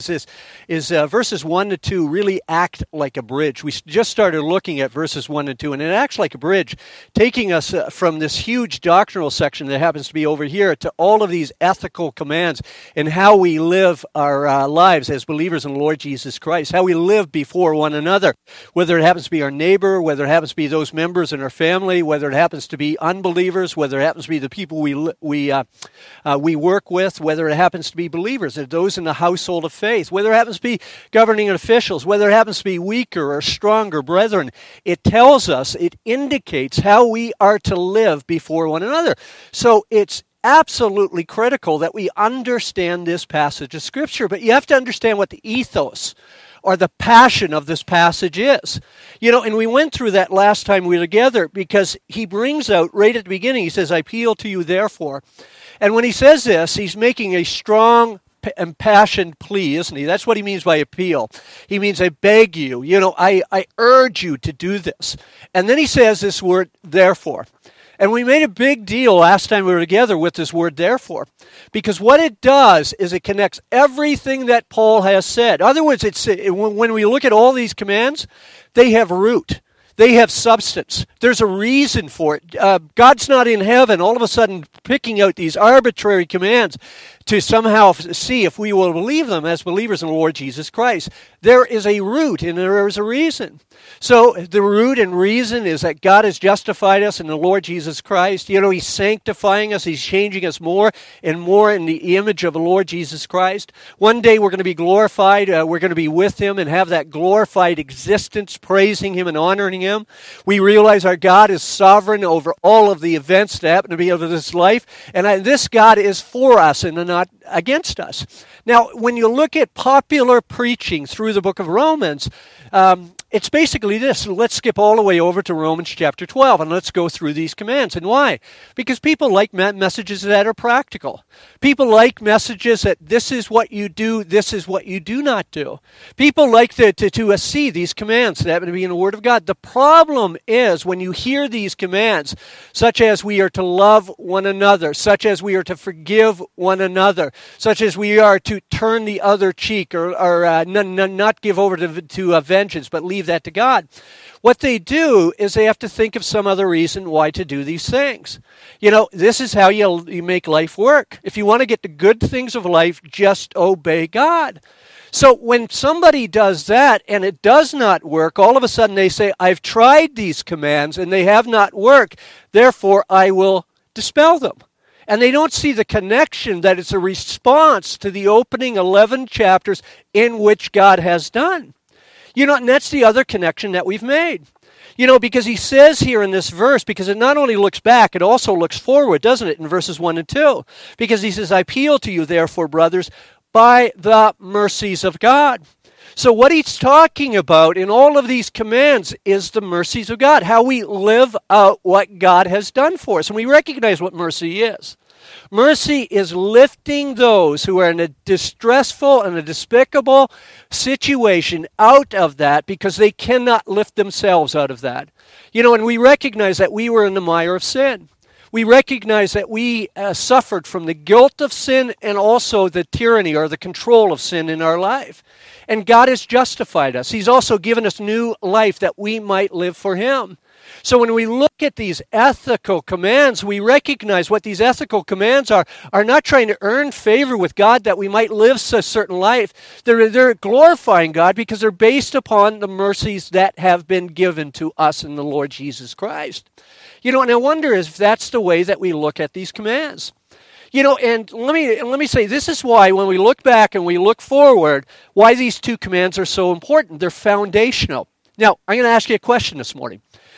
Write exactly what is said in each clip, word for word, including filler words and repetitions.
is, is uh, verses one to two really act like a bridge. We just started looking at verses one and two, and it acts like a bridge, taking us uh, from this huge doctrinal section that happens to be over here to all of these ethical commands and how we live our uh, lives as believers in the Lord Jesus Christ, how we live before one another, whether it happens to be our neighbor, whether it happens to be those members in our family, whether it happens to be unbelievers, whether it happens to be the people we we uh, uh, we work with, whether it happens to be believers, those in the household of faith, whether it happens to be governing officials, whether it happens to be weaker or stronger brethren. It tells us, it indicates how we are to live before one another. So it's absolutely critical that we understand this passage of Scripture, but you have to understand what the ethos or the passion of this passage is. You know, and we went through that last time we were together because he brings out right at the beginning, he says, I appeal to you therefore. And when he says this, he's making a strong, impassioned plea, isn't he? That's what he means by appeal. He means, I beg you, you know, I, I urge you to do this. And then he says this word, therefore. And we made a big deal last time we were together with this word, therefore, because what it does is it connects everything that Paul has said. In other words, it's, when we look at all these commands, they have root. They have substance. There's a reason for it. Uh, God's not in heaven all of a sudden picking out these arbitrary commands to somehow see if we will believe them as believers in the Lord Jesus Christ. There is a root and there is a reason. So the root and reason is that God has justified us in the Lord Jesus Christ. You know, He's sanctifying us. He's changing us more and more in the image of the Lord Jesus Christ. One day we're going to be glorified. Uh, we're going to be with Him and have that glorified existence, praising Him and honoring Him. We realize our God is sovereign over all of the events that happen to be over this life. And uh, this God is for us and not against us. Now, when you look at popular preaching through the book of Romans, um, it's basically this. Let's skip all the way over to Romans chapter twelve and let's go through these commands. And why? Because people like messages that are practical. People like messages that this is what you do, this is what you do not do. People like to, to, to uh, see these commands that happen to be in the Word of God. The problem is when you hear these commands, such as we are to love one another, such as we are to forgive one another, such as we are to turn the other cheek or, or uh, n- n- not give over to, to uh, vengeance, but leave that to God. What they do is they have to think of some other reason why to do these things. You know, this is how you, you make life work. If you want to get the good things of life, just obey God. So when somebody does that and it does not work, all of a sudden they say, I've tried these commands and they have not worked, therefore I will dispel them. And they don't see the connection that it's a response to the opening eleven chapters in which God has done. You know, and that's the other connection that we've made. You know, because he says here in this verse, because it not only looks back, it also looks forward, doesn't it, in verses one and two? Because he says, I appeal to you, therefore, brothers, by the mercies of God. So what he's talking about in all of these commands is the mercies of God, how we live out what God has done for us. And we recognize what mercy is. Mercy is lifting those who are in a distressful and a despicable situation out of that because they cannot lift themselves out of that. You know, and we recognize that we were in the mire of sin. We recognize that we uh, suffered from the guilt of sin and also the tyranny or the control of sin in our life. And God has justified us. He's also given us new life that we might live for Him. So when we look at these ethical commands, we recognize what these ethical commands are, are not trying to earn favor with God that we might live a certain life. They're, they're glorifying God because they're based upon the mercies that have been given to us in the Lord Jesus Christ. You know, and I wonder if that's the way that we look at these commands. You know, and let me let me say, this is why when we look back and we look forward, why these two commands are so important. They're foundational. Now, I'm going to ask you a question this morning.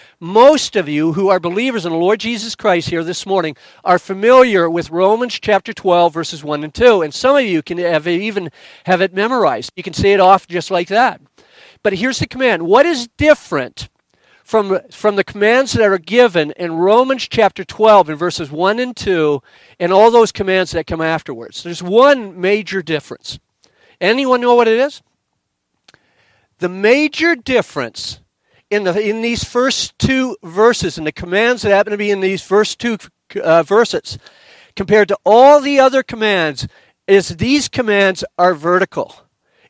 Most of you who are believers in the Lord Jesus Christ here this morning are familiar with Romans chapter twelve, verses one and two. And some of you can have even have it memorized. You can say it off just like that. But here's the command. What is different from, from the commands that are given in Romans chapter twelve in verses one and two and all those commands that come afterwards? There's one major difference. Anyone know what it is? The major difference in the in these first two verses, and the commands that happen to be in these first two uh, verses, compared to all the other commands, is these commands are vertical.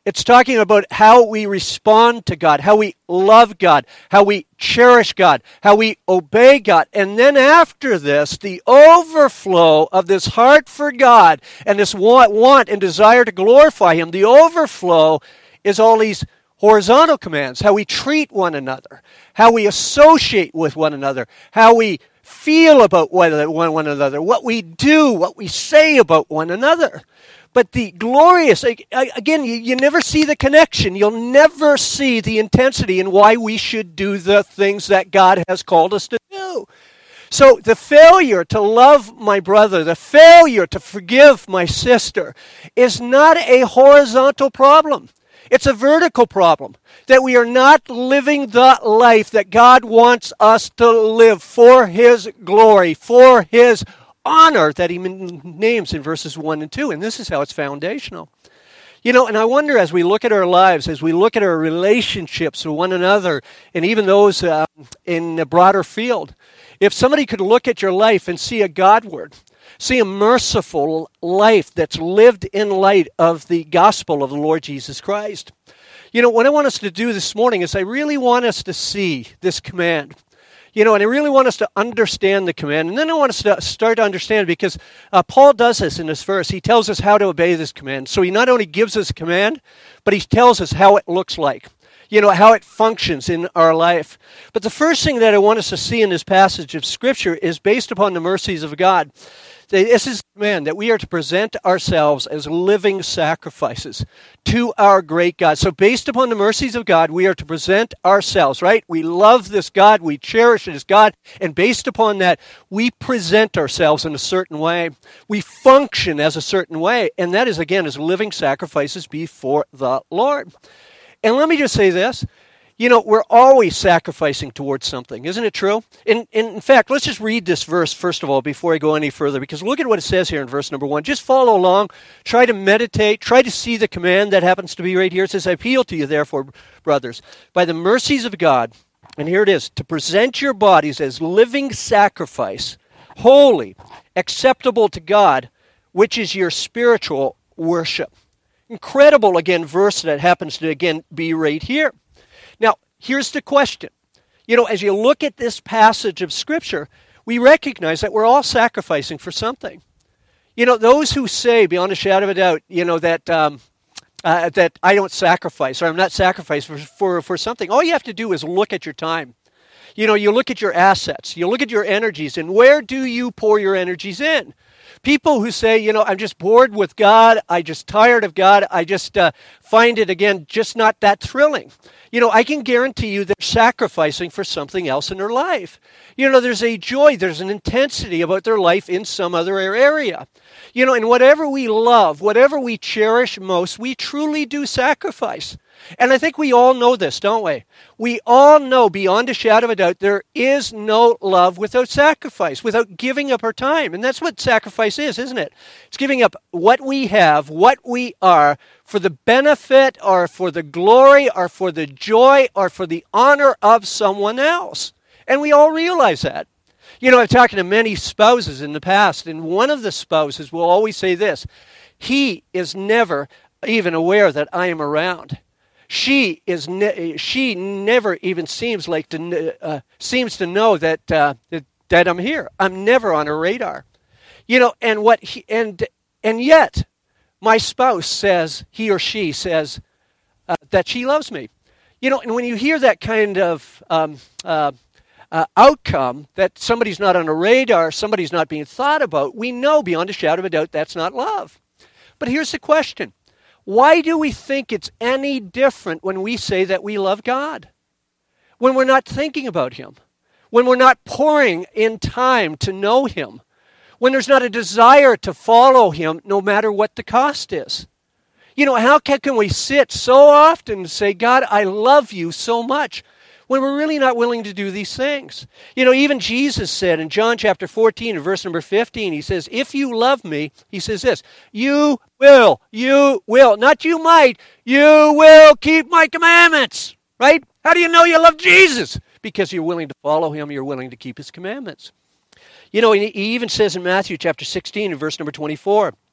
It's talking about how we respond to God, how we love God, how we cherish God, how we obey God. And then after this, the overflow of this heart for God and this want, want and desire to glorify Him, the overflow is all these horizontal commands, how we treat one another, how we associate with one another, how we feel about one, one another, what we do, what we say about one another. But the glorious, again, you, you never see the connection. You'll never see the intensity in why we should do the things that God has called us to do. So the failure to love my brother, the failure to forgive my sister is not a horizontal problem. It's a vertical problem, that we are not living the life that God wants us to live for His glory, for His honor that He names in verses one and two. And this is how it's foundational. You know, and I wonder as we look at our lives, as we look at our relationships with one another, and even those uh, in the broader field, if somebody could look at your life and see a Godward, see a merciful life that's lived in light of the gospel of the Lord Jesus Christ. You know, what I want us to do this morning is I really want us to see this command. You know, and I really want us to understand the command. And then I want us to start to understand, because uh, Paul does this in this verse. He tells us how to obey this command. So he not only gives us a command, but he tells us how it looks like. You know, how it functions in our life. But the first thing that I want us to see in this passage of Scripture is based upon the mercies of God. This is the command that we are to present ourselves as living sacrifices to our great God. So based upon the mercies of God, we are to present ourselves, right? We love this God, we cherish this God, and based upon that, we present ourselves in a certain way. We function as a certain way, and that is, again, as living sacrifices before the Lord. And let me just say this. You know, we're always sacrificing towards something. Isn't it true? In, in, in fact, let's just read this verse, first of all, before I go any further, because look at what it says here in verse number one. Just follow along. Try to meditate. Try to see the command that happens to be right here. It says, I appeal to you, therefore, brothers, by the mercies of God, and here it is, to present your bodies as living sacrifice, holy, acceptable to God, which is your spiritual worship. Incredible, again, verse that happens to, again, be right here. Now, here's the question. You know, as you look at this passage of Scripture, we recognize that we're all sacrificing for something. You know, those who say, beyond a shadow of a doubt, you know, that um, uh, that I don't sacrifice, or I'm not sacrificing for, for, for something, all you have to do is look at your time. You know, you look at your assets, you look at your energies, and where do you pour your energies in? People who say, you know, I'm just bored with God, I'm just tired of God, I just uh, find it, again, just not that thrilling. You know, I can guarantee you they're sacrificing for something else in their life. You know, there's a joy, there's an intensity about their life in some other area. You know, and whatever we love, whatever we cherish most, we truly do sacrifice. And I think we all know this, don't we? We all know beyond a shadow of a doubt there is no love without sacrifice, without giving up our time. And that's what sacrifice is, isn't it? It's giving up what we have, what we are, for the benefit or for the glory or for the joy or for the honor of someone else. And we all realize that. You know, I've talked to many spouses in the past, and one of the spouses will always say this: he is never even aware that I am around. She is ne- she never even seems like to uh, seems to know that, uh, that that I'm here. I'm never on her radar. You know, and what he, and and yet my spouse says, he or she says uh, that she loves me. You know, and when you hear that kind of um, uh, uh, outcome, that somebody's not on a radar, somebody's not being thought about, we know beyond a shadow of a doubt that's not love. But here's the question. Why do we think it's any different when we say that we love God? When we're not thinking about Him? When we're not pouring in time to know Him? When there's not a desire to follow Him no matter what the cost is? You know, how can, can we sit so often and say, God, I love you so much, when we're really not willing to do these things? You know, even Jesus said in John chapter fourteen, verse number fifteen, He says, if you love me, He says this, you will, you will, not you might, you will keep my commandments, right? How do you know you love Jesus? Because you're willing to follow Him, you're willing to keep His commandments. You know, He even says in Matthew chapter sixteen, verse number twenty-four,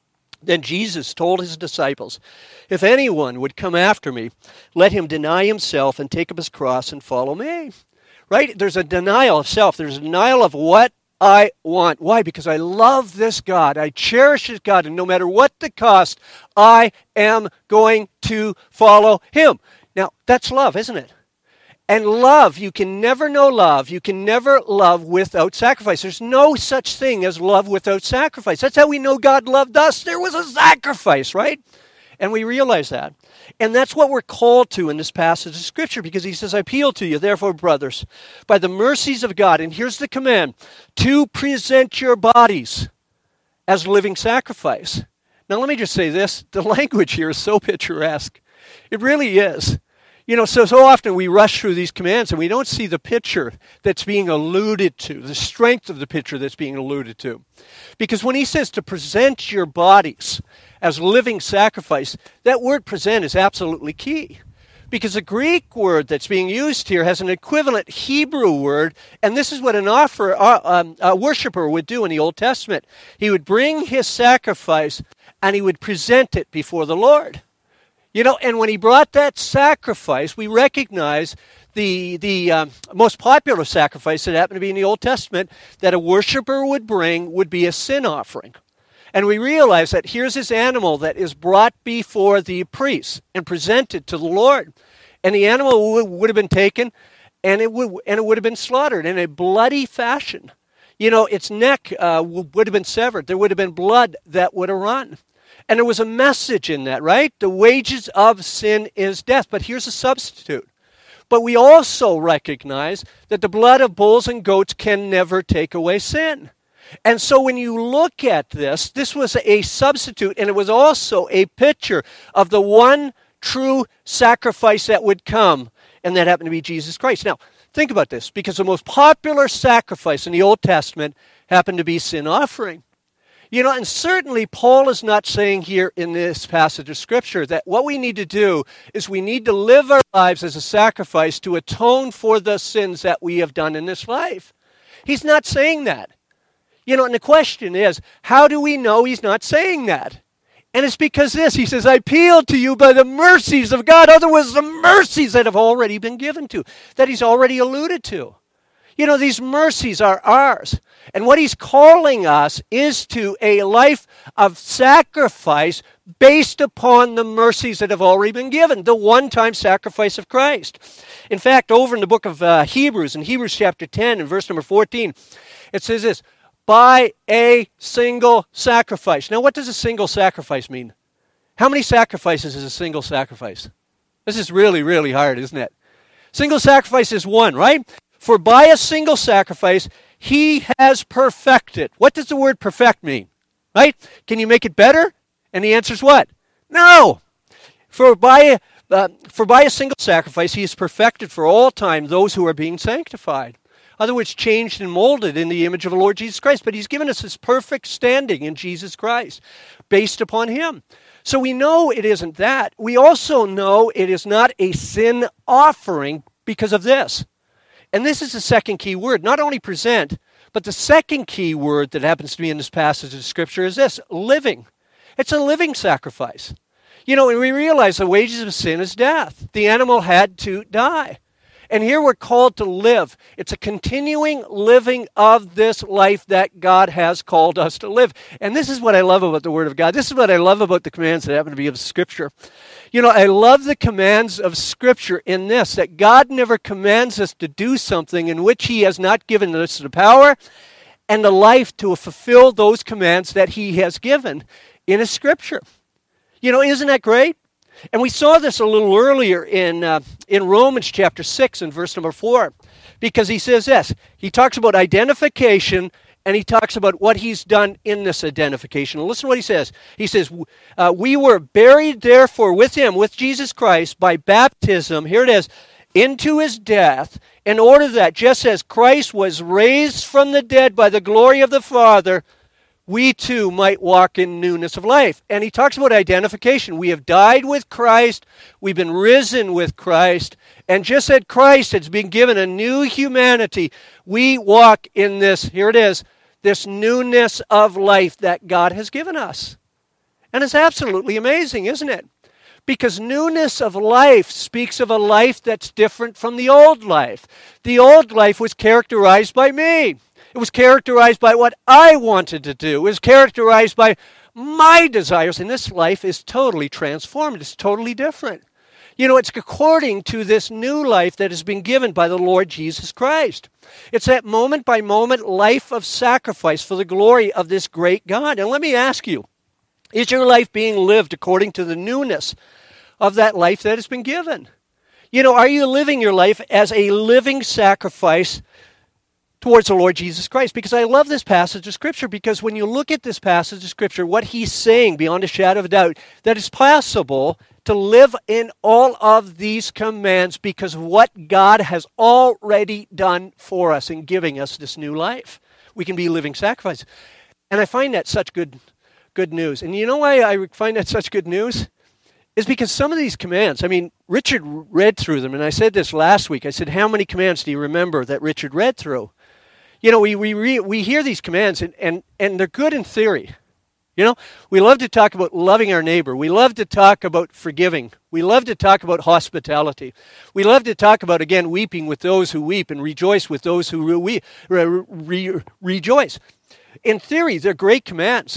Then Jesus told his disciples, if anyone would come after me, let him deny himself and take up his cross and follow me. Right? There's a denial of self. There's a denial of what I want. Why? Because I love this God. I cherish this God. And no matter what the cost, I am going to follow him. Now, that's love, isn't it? And love, you can never know love. You can never love without sacrifice. There's no such thing as love without sacrifice. That's how we know God loved us. There was a sacrifice, right? And we realize that. And that's what we're called to in this passage of Scripture, because he says, I appeal to you, therefore, brothers, by the mercies of God, and here's the command, to present your bodies as living sacrifice. Now, let me just say this. The language here is so picturesque. It really is. You know, so, so often we rush through these commands and we don't see the picture that's being alluded to, the strength of the picture that's being alluded to. Because when he says to present your bodies as living sacrifice, that word present is absolutely key. Because the Greek word that's being used here has an equivalent Hebrew word, and this is what an offer, uh, um, a worshiper would do in the Old Testament. He would bring his sacrifice and he would present it before the Lord. You know, and when he brought that sacrifice, we recognize the the um, most popular sacrifice that happened to be in the Old Testament that a worshiper would bring would be a sin offering. And we realize that here's this animal that is brought before the priest and presented to the Lord. And the animal would, would have been taken and it would and it would have been slaughtered in a bloody fashion. You know, its neck uh, would have been severed. There would have been blood that would have run. And there was a message in that, right? The wages of sin is death. But here's a substitute. But we also recognize that the blood of bulls and goats can never take away sin. And so when you look at this, this was a substitute, and it was also a picture of the one true sacrifice that would come, and that happened to be Jesus Christ. Now, think about this, because the most popular sacrifice in the Old Testament happened to be sin offering. You know, and certainly Paul is not saying here in this passage of Scripture that what we need to do is we need to live our lives as a sacrifice to atone for the sins that we have done in this life. He's not saying that. You know, and the question is, how do we know he's not saying that? And it's because this, he says, I appeal to you by the mercies of God. Otherwise, the mercies that have already been given to, that he's already alluded to. You know, these mercies are ours. And what he's calling us is to a life of sacrifice based upon the mercies that have already been given, the one-time sacrifice of Christ. In fact, over in the book of uh, Hebrews, in Hebrews chapter ten and verse number fourteen, it says this, by a single sacrifice. Now, what does a single sacrifice mean? How many sacrifices is a single sacrifice? This is really, really hard, isn't it? Single sacrifice is one, right? For by a single sacrifice, he has perfected. What does the word perfect mean? Right? Can you make it better? And the answer is what? No. For by, uh, for by a single sacrifice, he has perfected for all time those who are being sanctified. In other words, changed and molded in the image of the Lord Jesus Christ. But he's given us this perfect standing in Jesus Christ based upon him. So we know it isn't that. We also know it is not a sin offering because of this. And this is the second key word. Not only present, but the second key word that happens to be in this passage of Scripture is this, living. It's a living sacrifice. You know, and we realize the wages of sin is death. The animal had to die. And here we're called to live. It's a continuing living of this life that God has called us to live. And this is what I love about the Word of God. This is what I love about the commands that happen to be of Scripture. You know, I love the commands of Scripture in this, that God never commands us to do something in which he has not given us the power and the life to fulfill those commands that he has given in his Scripture. You know, isn't that great? And we saw this a little earlier in uh, in Romans chapter six and verse number four, because he says this. He talks about identification, and he talks about what he's done in this identification. And listen to what he says. He says, uh, we were buried therefore with him, with Jesus Christ, by baptism, here it is, into his death, in order that just as Christ was raised from the dead by the glory of the Father, we too might walk in newness of life. And he talks about identification. We have died with Christ. We've been risen with Christ. And just as Christ has been given a new humanity, we walk in this, here it is, this newness of life that God has given us. And it's absolutely amazing, isn't it? Because newness of life speaks of a life that's different from the old life. The old life was characterized by me. It was characterized by what I wanted to do. It was characterized by my desires. And this life is totally transformed. It's totally different. You know, it's according to this new life that has been given by the Lord Jesus Christ. It's that moment by moment life of sacrifice for the glory of this great God. And let me ask you, is your life being lived according to the newness of that life that has been given? You know, are you living your life as a living sacrifice towards the Lord Jesus Christ? Because I love this passage of Scripture, because when you look at this passage of Scripture, what he's saying beyond a shadow of a doubt, that it's possible to live in all of these commands because of what God has already done for us in giving us this new life. We can be living sacrifices. And I find that such good, good news. And you know why I find that such good news? Is because some of these commands, I mean, Richard read through them, and I said this last week. I said, how many commands do you remember that Richard read through? You know, we we re, we hear these commands, and, and, and they're good in theory. You know, we love to talk about loving our neighbor. We love to talk about forgiving. We love to talk about hospitality. We love to talk about, again, weeping with those who weep and rejoice with those who re- re- re- rejoice. In theory, they're great commands.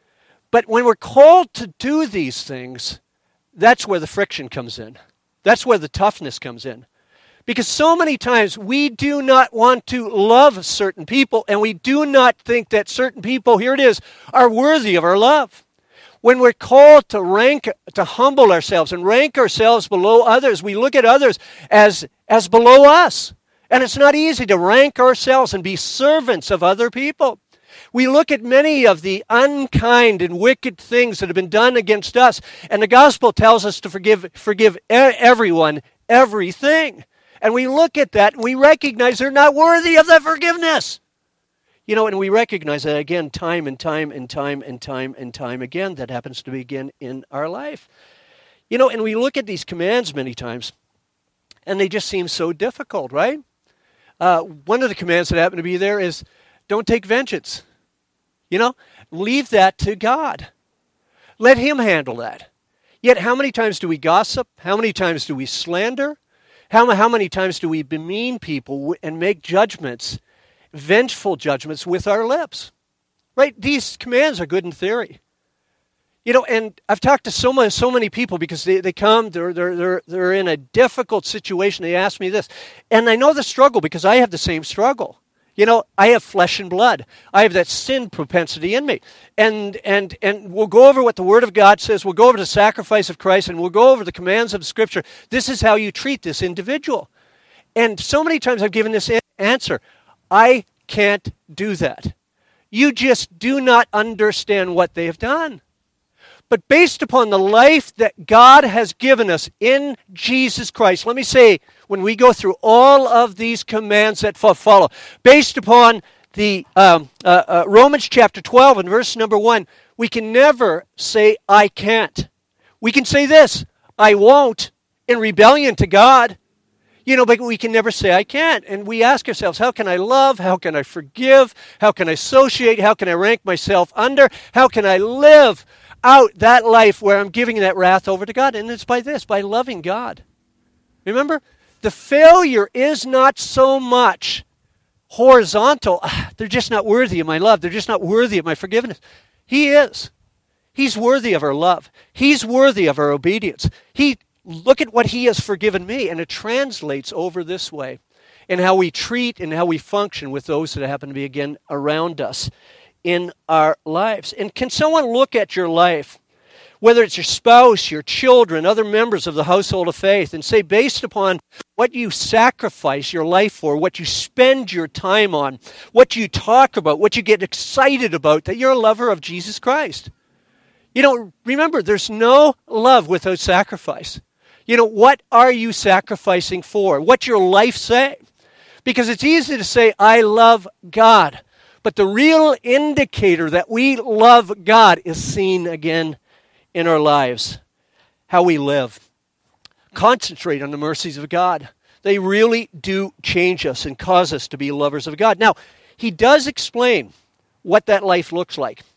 But when we're called to do these things, that's where the friction comes in. That's where the toughness comes in. Because so many times we do not want to love certain people, and we do not think that certain people, here it is, are worthy of our love. When we're called to rank, to humble ourselves and rank ourselves below others, we look at others as, as below us. And it's not easy to rank ourselves and be servants of other people. We look at many of the unkind and wicked things that have been done against us, and the gospel tells us to forgive, forgive everyone, everything. And we look at that and we recognize they're not worthy of that forgiveness. You know, and we recognize that again, time and time and time and time and time again. That happens to be again in our life. You know, and we look at these commands many times, and they just seem so difficult, right? Uh, one of the commands that happen to be there is, don't take vengeance. You know, leave that to God. Let him handle that. Yet how many times do we gossip? How many times do we slander? How, how many times do we demean people and make judgments, vengeful judgments with our lips? Right? These commands are good in theory. You know, and I've talked to so many, so many people because they, they come, they're, they're, they're, they're in a difficult situation. They ask me this. And I know the struggle because I have the same struggle. You know, I have flesh and blood. I have that sin propensity in me. And and and we'll go over what the Word of God says. We'll go over the sacrifice of Christ, and we'll go over the commands of Scripture. This is how you treat this individual. And so many times I've given this answer. I can't do that. You just do not understand what they have done. But based upon the life that God has given us in Jesus Christ, let me say, when we go through all of these commands that follow, based upon the um, uh, uh, Romans chapter twelve and verse number one, we can never say, I can't. We can say this, I won't, in rebellion to God. You know, but we can never say, I can't. And we ask ourselves, how can I love? How can I forgive? How can I associate? How can I rank myself under? How can I live out that life where I'm giving that wrath over to God? And it's by this, by loving God. Remember, the failure is not so much horizontal. Ah, they're just not worthy of my love. They're just not worthy of my forgiveness. He is. He's worthy of our love. He's worthy of our obedience. He, look at what he has forgiven me, and it translates over this way in how we treat and how we function with those that happen to be, again, around us in our lives. And can someone look at your life, whether it's your spouse, your children, other members of the household of faith, and say, based upon what you sacrifice your life for, what you spend your time on, what you talk about, what you get excited about, that you're a lover of Jesus Christ? You know, remember, there's no love without sacrifice. You know, what are you sacrificing for? What's your life say? Because it's easy to say, I love God. But the real indicator that we love God is seen again in our lives, how we live. Concentrate on the mercies of God. They really do change us and cause us to be lovers of God. Now, he does explain what that life looks like.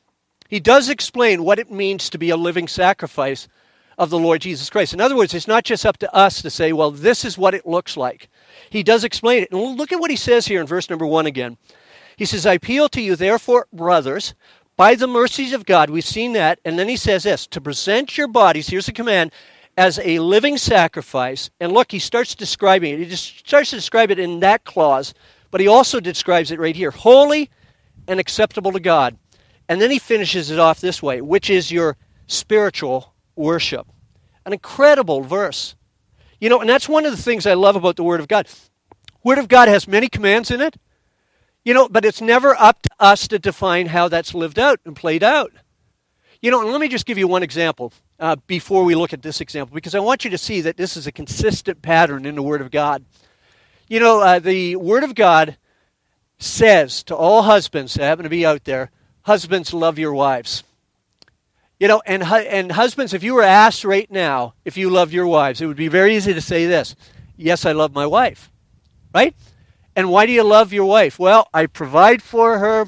He does explain what it means to be a living sacrifice of the Lord Jesus Christ. In other words, it's not just up to us to say, well, this is what it looks like. He does explain it. And look at what he says here in verse number one again. He says, I appeal to you, therefore, brothers, by the mercies of God. We've seen that. And then he says this, to present your bodies, here's the command, as a living sacrifice. And look, he starts describing it. He just starts to describe it in that clause, but he also describes it right here, holy and acceptable to God. And then he finishes it off this way, which is your spiritual worship. An incredible verse. You know, and that's one of the things I love about the Word of God. Word of God has many commands in it, you know, but it's never up to us to define how that's lived out and played out. You know, and let me just give you one example uh, before we look at this example, because I want you to see that this is a consistent pattern in the Word of God. You know, uh, the Word of God says to all husbands that happen to be out there, husbands, love your wives. You know, and and husbands, if you were asked right now if you love your wives, it would be very easy to say this, yes, I love my wife, right? And why do you love your wife? Well, I provide for her,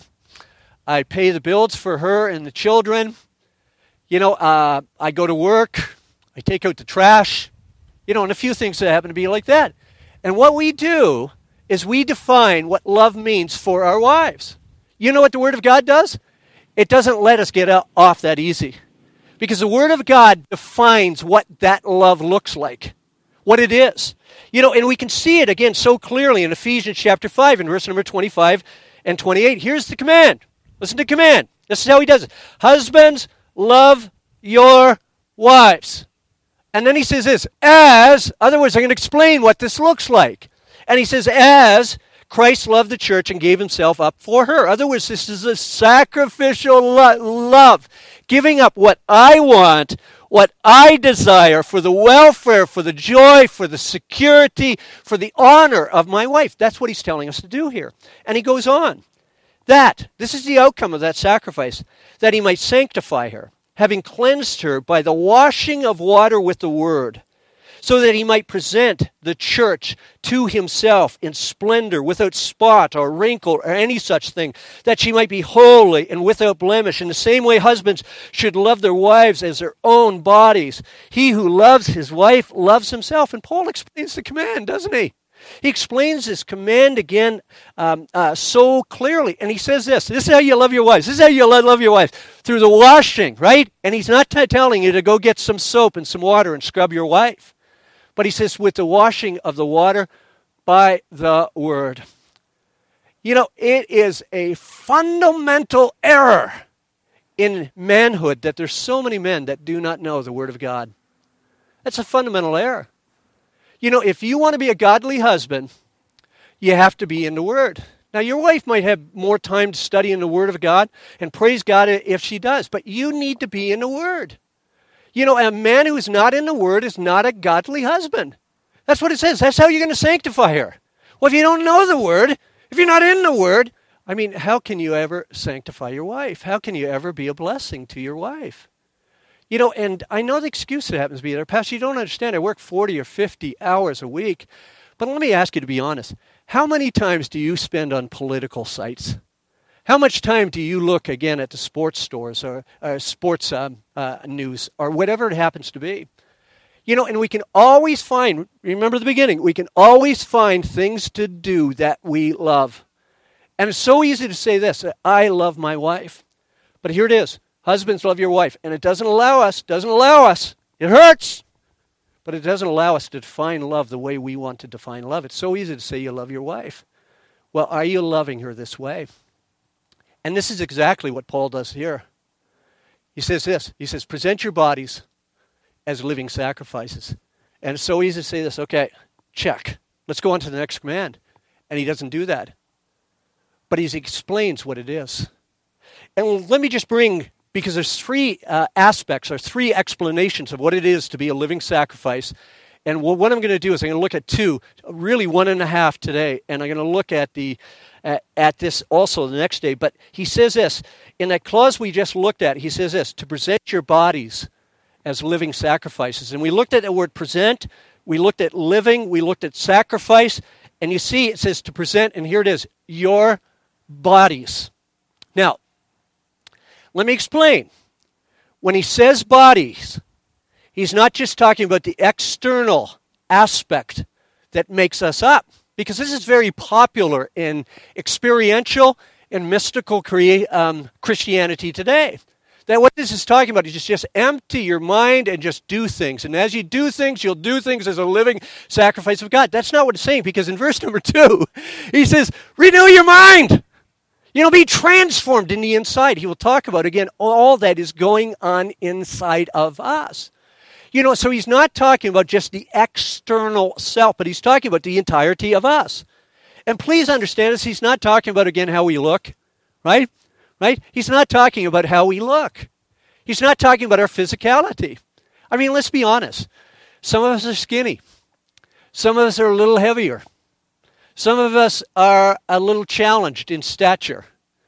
I pay the bills for her and the children, you know, uh, I go to work, I take out the trash, you know, and a few things that happen to be like that. And what we do is we define what love means for our wives. You know what the Word of God does? It doesn't let us get off that easy. Because the Word of God defines what that love looks like, what it is. You know, and we can see it again so clearly in Ephesians chapter five in verse number twenty-five and twenty-eight. Here's the command. Listen to the command. This is how he does it. Husbands, love your wives. And then he says this, as, other words, I'm going to explain what this looks like. And he says, as Christ loved the church and gave himself up for her. In other words, this is a sacrificial lo- love. Giving up what I want, what I desire for the welfare, for the joy, for the security, for the honor of my wife. That's what he's telling us to do here. And he goes on. That, this is the outcome of that sacrifice, that he might sanctify her, having cleansed her by the washing of water with the word, so that he might present the church to himself in splendor, without spot or wrinkle or any such thing, that she might be holy and without blemish. In the same way, husbands should love their wives as their own bodies. He who loves his wife loves himself. And Paul explains the command, doesn't he? He explains this command again um, uh, so clearly. And he says this, this is how you love your wives. This is how you love your wives. Through the washing, right? And he's not t- telling you to go get some soap and some water and scrub your wife. But he says, with the washing of the water by the word. You know, it is a fundamental error in manhood that there's so many men that do not know the Word of God. That's a fundamental error. You know, if you want to be a godly husband, you have to be in the Word. Now, your wife might have more time to study in the Word of God, and praise God if she does, but you need to be in the Word. You know, a man who's not in the Word is not a godly husband. That's what it says. That's how you're going to sanctify her. Well, if you don't know the Word, if you're not in the Word, I mean, how can you ever sanctify your wife? How can you ever be a blessing to your wife? You know, and I know the excuse that happens to be there. Pastor, you don't understand. I work forty or fifty hours a week. But let me ask you to be honest. How many times do you spend on political sites? How much time do you look, again, at the sports stores or, or sports um, uh, news or whatever it happens to be? You know, and we can always find, remember the beginning, we can always find things to do that we love. And it's so easy to say this, I love my wife. But here it is, husbands, love your wife. And it doesn't allow us, doesn't allow us, it hurts, but it doesn't allow us to define love the way we want to define love. It's so easy to say you love your wife. Well, are you loving her this way? And this is exactly what Paul does here. He says this, he says, present your bodies as living sacrifices. And it's so easy to say this, okay, check. Let's go on to the next command. And he doesn't do that. But he explains what it is. And let me just bring, because there's three uh, aspects or three explanations of what it is to be a living sacrifice. And what I'm going to do is I'm going to look at two, really one and a half today. And I'm going to look at the at, at this also the next day. But he says this, in that clause we just looked at, he says this, to present your bodies as living sacrifices. And we looked at the word present, we looked at living, we looked at sacrifice. And you see it says to present, and here it is, your bodies. Now, Let me explain. When he says bodies, he's not just talking about the external aspect that makes us up, because this is very popular in experiential and mystical crea- um, Christianity today. That what this is talking about is just, just empty your mind and just do things. And as you do things, you'll do things as a living sacrifice of God. That's not what it's saying, because in verse number two, he says, renew your mind. You know, be transformed in the inside. He will talk about, again, all that is going on inside of us. You know, so he's not talking about just the external self, but he's talking about the entirety of us. And please understand this, he's not talking about, again, how we look, right? Right? He's not talking about how we look. He's not talking about our physicality. I mean, let's be honest. Some of us are skinny. Some of us are a little heavier. Some of us are a little challenged in stature.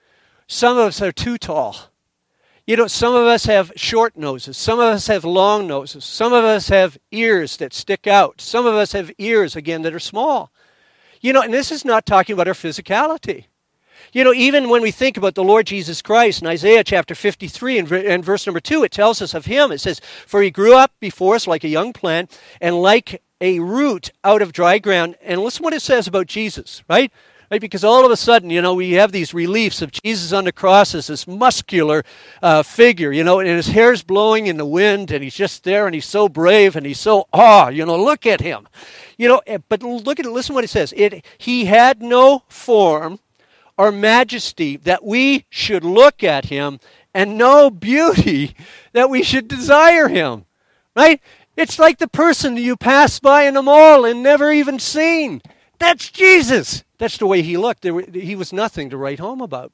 Some of us are too tall. You know, some of us have short noses. Some of us have long noses. Some of us have ears that stick out. Some of us have ears, again, that are small. You know, and this is not talking about our physicality. You know, even when we think about the Lord Jesus Christ in Isaiah chapter fifty-three and, and verse number two, it tells us of him. It says, for he grew up before us like a young plant and like a root out of dry ground. And listen what it says about Jesus, right? Right? Because all of a sudden, you know, we have these reliefs of Jesus on the cross as this muscular uh, figure, you know, and his hair's blowing in the wind, and he's just there, and he's so brave, and he's so awe, you know, look at him. You know, but look at it, listen what it says. It, he had no form or majesty that we should look at him, and no beauty that we should desire him, right? It's like the person you pass by in the mall and never even seen. That's Jesus. That's the way he looked. There were, he was nothing to write home about.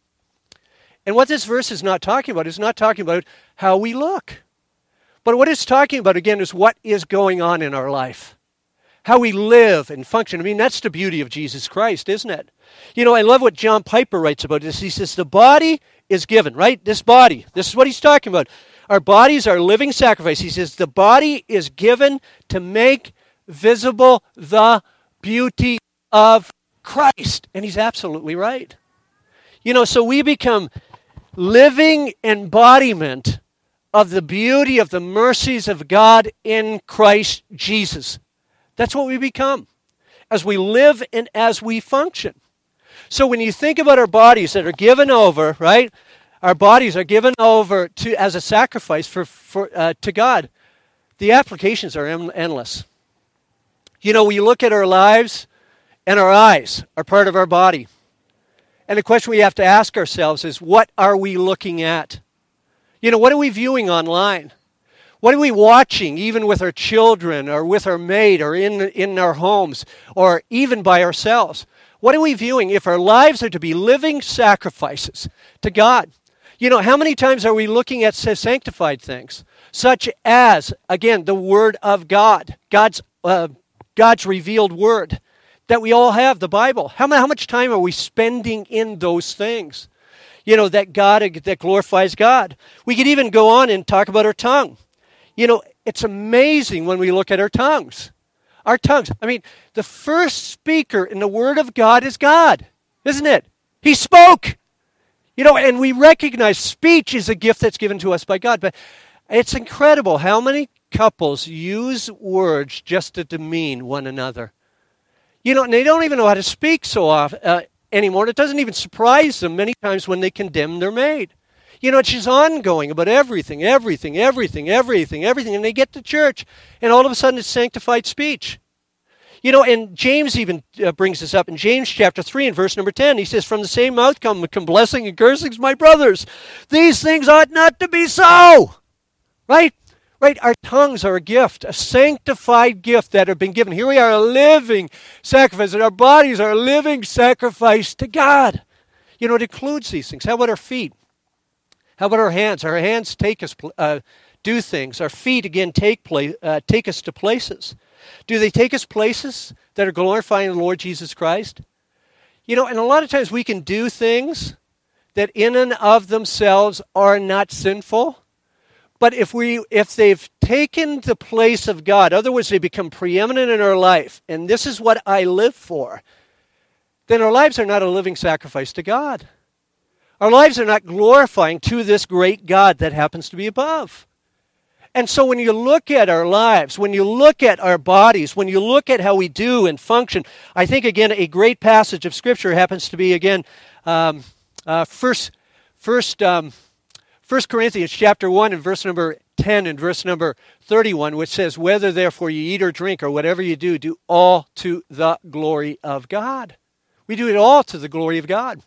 And what this verse is not talking about is not talking about how we look. But what it's talking about, again, is what is going on in our life. How we live and function. I mean, that's the beauty of Jesus Christ, isn't it? You know, I love what John Piper writes about this. He says, the body is given, right? This body. This is what he's talking about. Our bodies are living sacrifice. He says, the body is given to make visible the beauty of Christ. And he's absolutely right. You know, so we become living embodiment of the beauty of the mercies of God in Christ Jesus. That's what we become as we live and as we function. So when you think about our bodies that are given over, right? Our bodies are given over to as a sacrifice for, for uh, to God. The applications are em- endless. You know, we look at our lives, and our eyes are part of our body. And the question we have to ask ourselves is, what are we looking at? You know, what are we viewing online? What are we watching, even with our children, or with our maid, or in in our homes, or even by ourselves? What are we viewing if our lives are to be living sacrifices to God? You know, how many times are we looking at sanctified things, such as, again, the Word of God, God's uh, God's revealed Word, that we all have, the Bible? How, how much time are we spending in those things? You know, that God, that glorifies God. We could even go on and talk about our tongue. You know, it's amazing when we look at our tongues. Our tongues. I mean, the first speaker in the Word of God is God, isn't it? He spoke. You know, and we recognize speech is a gift that's given to us by God. But it's incredible how many couples use words just to demean one another. You know, and they don't even know how to speak so often uh, anymore. It doesn't even surprise them many times when they condemn their maid. You know, it's just ongoing about everything, everything, everything, everything, everything. And they get to church, and all of a sudden it's sanctified speech. You know, and James even uh, brings this up in James chapter three and verse number ten. He says, from the same mouth come, come blessing and cursings, my brothers. These things ought not to be so. Right? Right? Our tongues are a gift, a sanctified gift that have been given. Here we are, a living sacrifice, and our bodies are a living sacrifice to God. You know, it includes these things. How about our feet? How about our hands? Our hands take us, uh, do things. Our feet, again, take place, uh, take us to places. Do they take us places that are glorifying the Lord Jesus Christ? You know, and a lot of times we can do things that in and of themselves are not sinful. But if we, if they've taken the place of God, in other words, they become preeminent in our life, and this is what I live for, then our lives are not a living sacrifice to God. Our lives are not glorifying to this great God that happens to be above. And so when you look at our lives, when you look at our bodies, when you look at how we do and function, I think, again, a great passage of Scripture happens to be, again, um, uh, first, first, um, First Corinthians chapter one and verse number ten and verse number thirty-one, which says, whether therefore you eat or drink or whatever you do, do all to the glory of God. We do it all to the glory of God.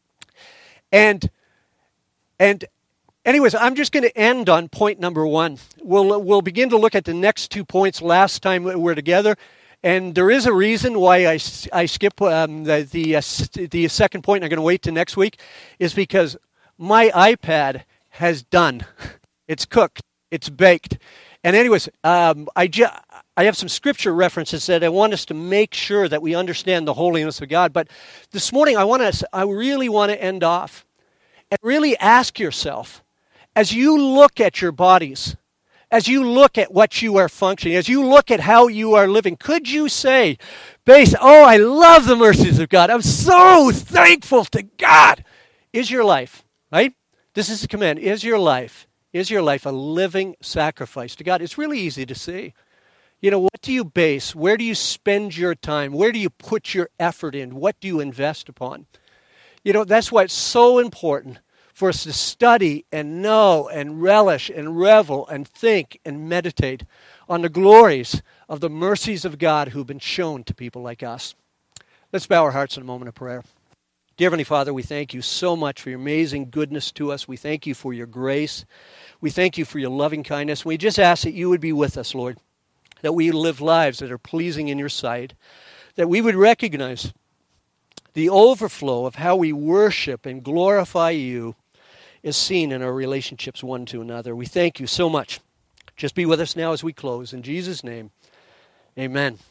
And, and anyways, I'm just going to end on point number one. We'll, we'll begin to look at the next two points last time we were together. And there is a reason why I, I skip um, the, the, uh, the second point, and I'm going to wait till next week, is because my iPad has done. It's cooked. It's baked. And anyways, um, I, ju- I have some scripture references that I want us to make sure that we understand the holiness of God. But this morning, I want to, I really want to end off and really ask yourself, as you look at your bodies, as you look at what you are functioning, as you look at how you are living, could you say, base, oh, I love the mercies of God. I'm so thankful to God. Is your life, right? This is the command. Is your life, is your life a living sacrifice to God? It's really easy to see. You know, what do you base? Where do you spend your time? Where do you put your effort in? What do you invest upon? You know, that's why it's so important for us to study and know and relish and revel and think and meditate on the glories of the mercies of God who've been shown to people like us. Let's bow our hearts in a moment of prayer. Dear Heavenly Father, we thank you so much for your amazing goodness to us. We thank you for your grace. We thank you for your loving kindness. We just ask that you would be with us, Lord, that we live lives that are pleasing in your sight, that we would recognize the overflow of how we worship and glorify you is seen in our relationships one to another. We thank you so much. Just be with us now as we close. In Jesus' name, amen.